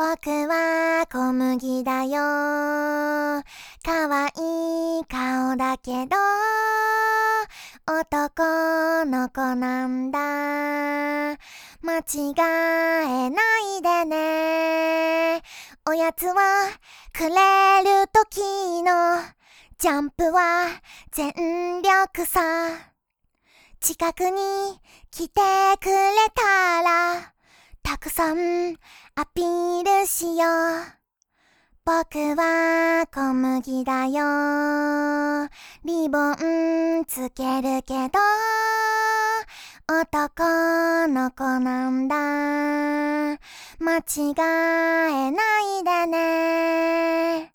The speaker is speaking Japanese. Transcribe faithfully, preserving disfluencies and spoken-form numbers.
僕は小麦だよ。可愛い顔だけど男の子なんだ。間違えないでね。おやつをくれる時のジャンプは全力さ。近くに来てくれたらたくさんアピールしよう。僕は小麦だよ。リボンつけるけど男の子なんだ。間違えないでね。